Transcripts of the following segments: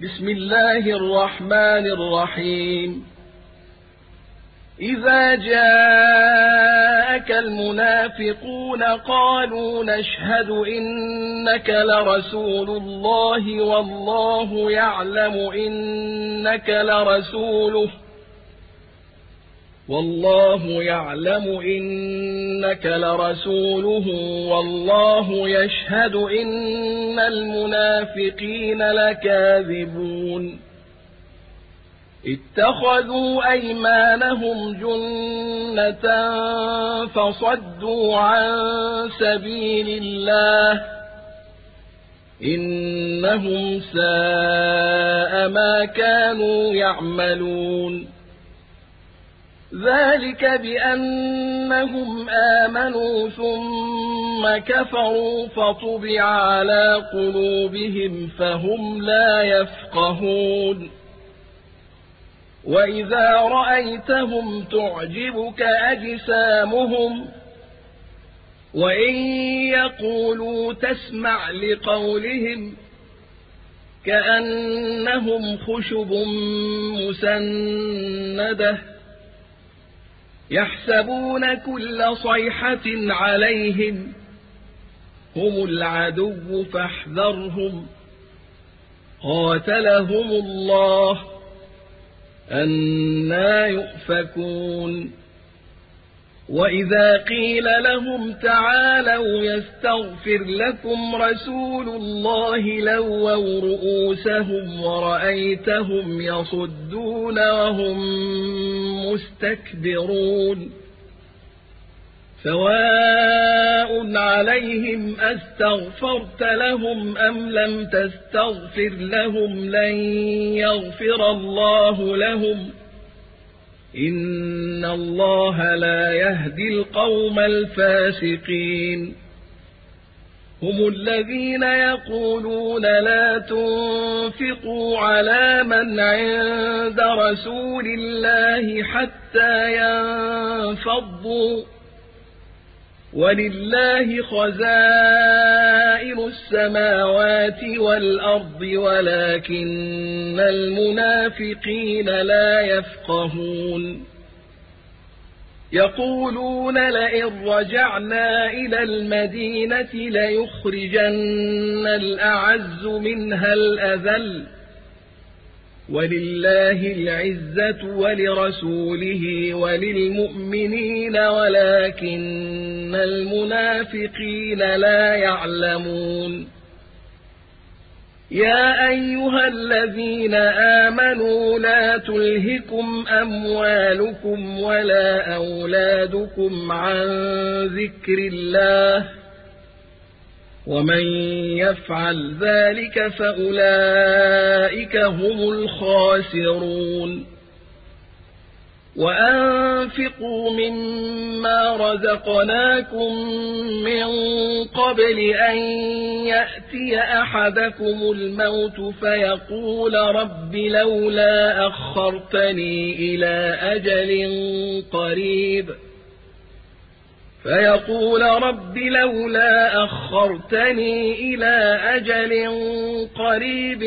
بسم الله الرحمن الرحيم إذا جاءك المنافقون قالوا نشهد إنك لرسول الله والله يعلم إنك لرسوله والله يشهد إن المنافقين لكاذبون اتخذوا أيمانهم جنة فصدوا عن سبيل الله إنهم ساء ما كانوا يعملون ذلك بأنهم آمنوا ثم كفروا فطبع على قلوبهم فهم لا يفقهون وإذا رأيتهم تعجبك أجسامهم وإن يقولوا تسمع لقولهم كأنهم خشب مسندة يحسبون كل صيحة عليهم هم العدو فاحذرهم قاتلهم الله أنى يؤفكون وإذا قيل لهم تعالوا يستغفر لكم رسول الله لووا رؤوسهم ورأيتهم يصدون وهم مستكبرون سواء عليهم أستغفرت لهم أم لم تستغفر لهم لن يغفر الله لهم إن الله لا يهدي القوم الفاسقين هم الذين يقولون لا تنفقوا على من عند رسول الله حتى ينفضوا ولله خزائن السماوات والأرض ولكن المنافقين لا يفقهون يقولون لئن رجعنا إلى المدينة ليخرجن الأعز منها الأذل ولله العزة ولرسوله وللمؤمنين ولكن المنافقين لا يعلمون يا أيها الذين آمنوا لا تلهكم أموالكم ولا أولادكم عن ذكر الله ومن يفعل ذلك فأولئك هم الخاسرون وأنفقوا مما رزقناكم من قبل أن يأتي أحدكم الموت فيقول رب لولا أخرتني إلى أجل قريب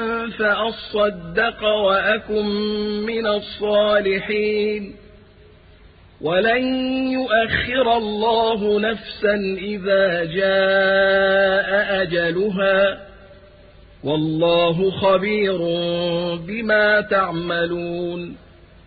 فأصدق وأكن من الصالحين ولن يؤخر الله نفسا إذا جاء أجلها والله خبير بما تعملون